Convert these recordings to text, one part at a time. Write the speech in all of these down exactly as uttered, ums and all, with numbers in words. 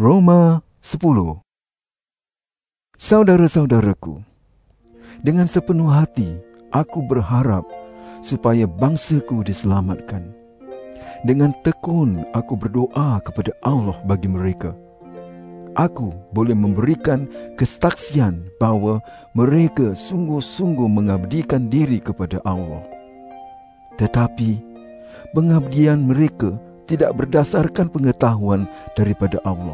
Roma sepuluh. Saudara-saudaraku, dengan sepenuh hati aku berharap supaya bangsaku diselamatkan. Dengan tekun aku berdoa kepada Allah bagi mereka. Aku boleh memberikan kesaksian bahawa mereka sungguh-sungguh mengabdikan diri kepada Allah. Tetapi pengabdian mereka tidak berdasarkan pengetahuan daripada Allah.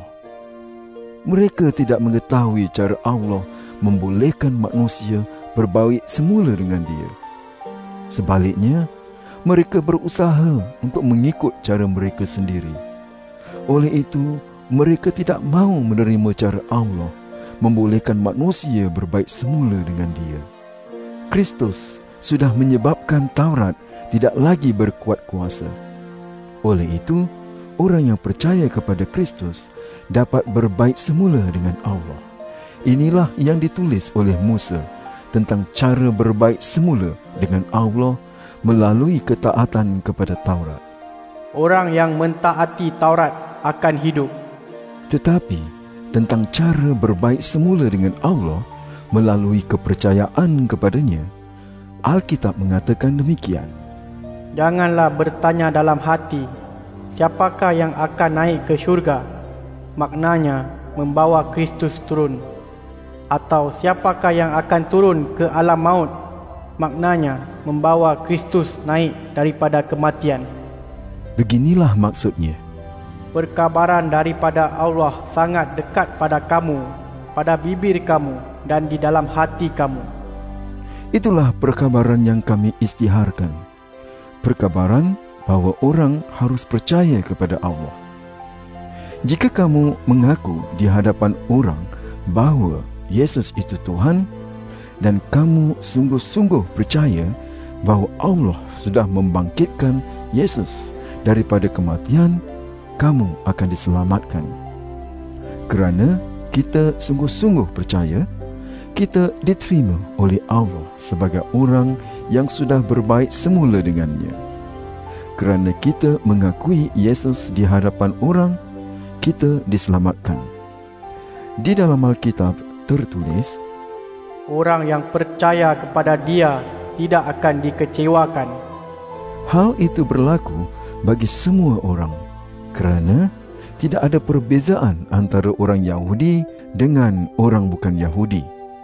Mereka tidak mengetahui cara Allah membolehkan manusia berbaik semula dengan Dia. Sebaliknya, mereka berusaha untuk mengikut cara mereka sendiri. Oleh itu, mereka tidak mahu menerima cara Allah membolehkan manusia berbaik semula dengan Dia. Kristus sudah menyebabkan Taurat tidak lagi berkuat kuasa. Oleh itu, orang yang percaya kepada Kristus dapat berbaik semula dengan Allah. Inilah yang ditulis oleh Musa tentang cara berbaik semula dengan Allah melalui ketaatan kepada Taurat. Orang yang mentaati Taurat akan hidup. Tetapi tentang cara berbaik semula dengan Allah melalui kepercayaan kepadanya, Alkitab mengatakan demikian. Janganlah bertanya dalam hati, siapakah yang akan naik ke syurga? Maknanya membawa Kristus turun. Atau siapakah yang akan turun ke alam maut? Maknanya membawa Kristus naik daripada kematian. Beginilah maksudnya. Perkabaran daripada Allah sangat dekat pada kamu, pada bibir kamu dan di dalam hati kamu. Itulah perkabaran yang kami isytiharkan. Perkabaran bahawa orang harus percaya kepada Allah. Jika kamu mengaku di hadapan orang bahawa Yesus itu Tuhan, dan kamu sungguh-sungguh percaya bahawa Allah sudah membangkitkan Yesus daripada kematian, kamu akan diselamatkan. Kerana kita sungguh-sungguh percaya, kita diterima oleh Allah sebagai orang yang sudah berbaik semula dengannya. Kerana kita mengakui Yesus di hadapan orang, kita diselamatkan. Di dalam Alkitab tertulis, orang yang percaya kepada Dia tidak akan dikecewakan. Hal itu berlaku bagi semua orang, kerana tidak ada perbezaan antara orang Yahudi dengan orang bukan Yahudi.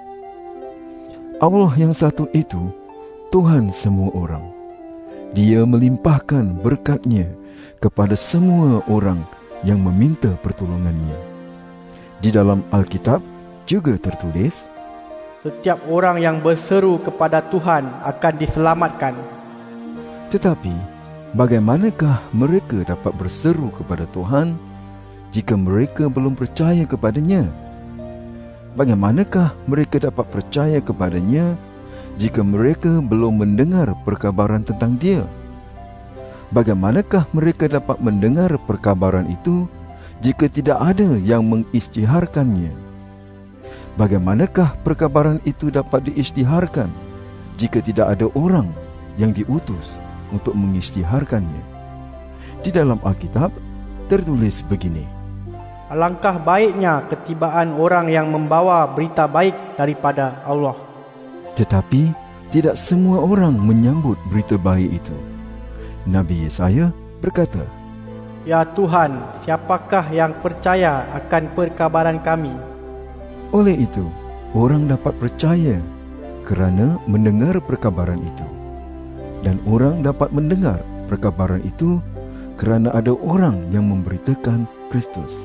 Allah yang satu itu Tuhan semua orang. Dia melimpahkan berkat-Nya kepada semua orang yang meminta pertolongan-Nya. Di dalam Alkitab juga tertulis, setiap orang yang berseru kepada Tuhan akan diselamatkan. Tetapi, bagaimanakah mereka dapat berseru kepada Tuhan jika mereka belum percaya kepada-Nya? Bagaimanakah mereka dapat percaya kepada-Nya jika mereka belum mendengar perkabaran tentang Dia? Bagaimanakah mereka dapat mendengar perkabaran itu jika tidak ada yang mengisytiharkannya? Bagaimanakah perkabaran itu dapat diisytiharkan jika tidak ada orang yang diutus untuk mengisytiharkannya? Di dalam Alkitab tertulis begini, alangkah baiknya ketibaan orang yang membawa berita baik daripada Allah. Tetapi tidak semua orang menyambut berita baik itu. Nabi Yesaya berkata, Ya Tuhan, siapakah yang percaya akan perkabaran kami? Oleh itu, orang dapat percaya kerana mendengar perkabaran itu. Dan orang dapat mendengar perkabaran itu kerana ada orang yang memberitakan Kristus.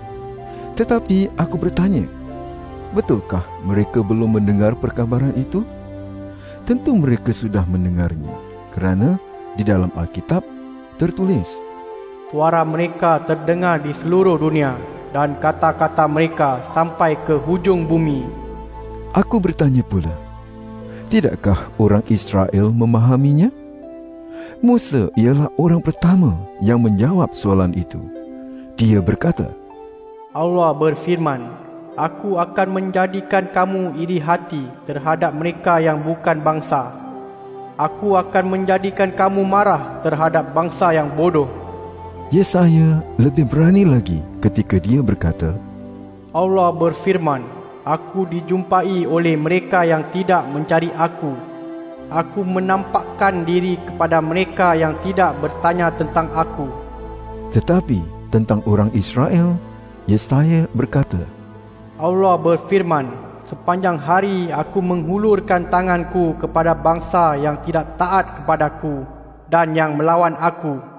Tetapi aku bertanya, betulkah mereka belum mendengar perkabaran itu? Tentu mereka sudah mendengarnya, kerana di dalam Alkitab tertulis, suara mereka terdengar di seluruh dunia dan kata-kata mereka sampai ke hujung bumi. Aku bertanya pula, tidakkah orang Israel memahaminya? Musa ialah orang pertama yang menjawab soalan itu. Dia berkata, Allah berfirman, Aku akan menjadikan kamu iri hati terhadap mereka yang bukan bangsa. Aku akan menjadikan kamu marah terhadap bangsa yang bodoh. Yesaya lebih berani lagi ketika dia berkata, Allah berfirman, aku dijumpai oleh mereka yang tidak mencari aku. Aku menampakkan diri kepada mereka yang tidak bertanya tentang aku. Tetapi tentang orang Israel, Yesaya berkata, Allah berfirman, sepanjang hari aku menghulurkan tanganku kepada bangsa yang tidak taat kepadaku dan yang melawan aku.